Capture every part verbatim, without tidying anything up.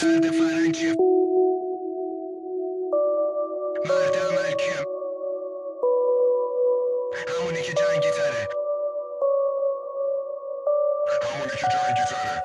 درد فرنگی مرد عمل کیم همونی که جنگی تره همونی که جنگی تره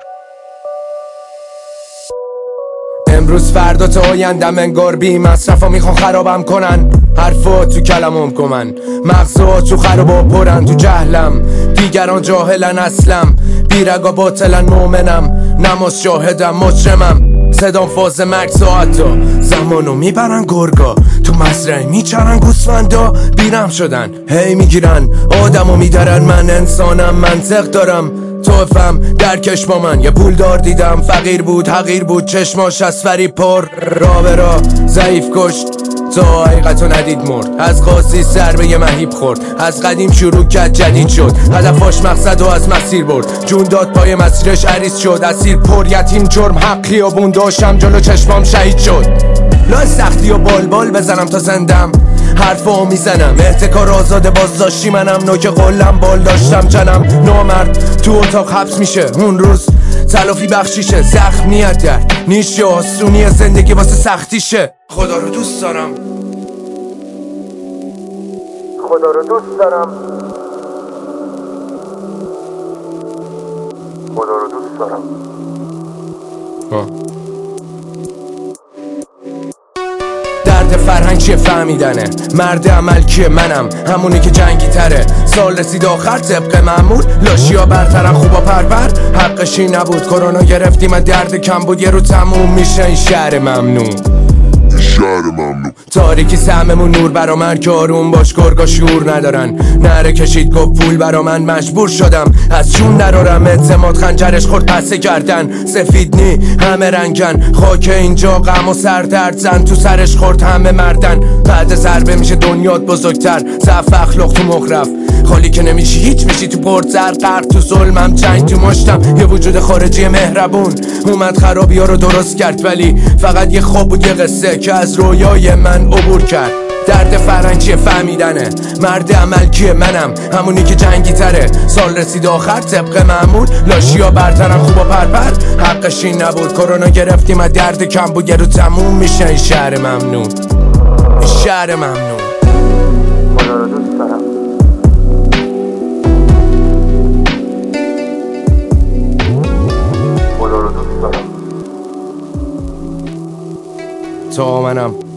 امروز فردا تا آیندم انگار بی مصرفا میخوان خرابم کنن. حرفا تو کلمم کمن، مغزا تو خرابا پرن. تو جهلم دیگران جاهلن، اصلم بیرگا باطلن، مومنم نماز شاهدم، مجرمم. صدام فاز مرگ ساعتا زمانو میبرن گرگا، تو مزرعه میچرن گوسفندا بیرم شدن. هی میگیرن آدمو میدارن، من انسانم منطق دارم. توفم درکش با من، یه پولدار دیدم فقیر بود حقیر بود، چشماش از فریب پر. را به را ضعیف کشت تا حقیقتو ندید مرد، از قاسی سر به یه مهیب خورد. از قدیم شروع کرد جدید شد، هدفاش مقصد و از مسیر برد. جون داد پای مسیرش عریض شد، اسیر پر یتیم جرم حق خیابون داشتم جلو چشمام شهید شد. لای سختی و بال بال بزنم تا زندم، حرفا میزنم احتکار آزاده بازداشتی منم. نوک قلم بال داشتم جنم، نامرد تو اتاق حبس میشه اون روز تلافی بخشیشه. زخمیت در نیش آسونی زندگی واسه سختیشه. خدا رو دوست دارم، خدا رو دوست دارم، خدا رو دوست دارم. آه. درد فرهنگ چیه فهمیدنه، مرد عمل کیه منم همونی که جنگی تره. سال رسید آخر طبق معمول، لاشیا برترن خوبا پرپر. حقش این نبود کرونا گرفتیم، درد کم بود یه رو تموم میشه این شهر ممنون. شهر ممنون تاریکی سهممون نور برا من که آروم باش، گرگا شعور ندارن. نره کشید گفت پول برا من، مجبور شدم از چون درارم. اعتماد خنجرش خورد پسه کردن، سفید نی همه رنگن. خاک اینجا غم و سردرد زن تو سرش خورد همه مردن. بعد ضربه میشه دنیات بزرگتر، ضعف اخلاق تو مخرف خالی که نمیشی هیچ، میشی تو پرزر غرق تو ظلمم جنگ تو مشتم. یه وجود خارجی مهربون اومد خرابی ها رو درست کرد، ولی فقط یه خواب بود یه قصه که از رویای من عبور کرد. درد فرنگی فهمیدنه، مرد عمل کیه منم همونی که جنگی تره. سال رسید آخر طبق معمول، لاشیا برترن خوبا پرپر. حقش این نبود کرونا گرفتیم، از درد کم بود یه رو تموم میشه این شهر ممنون. این شهر ممنون. خدا رو دوست دارم، خدا رو دوست دارم. تا منم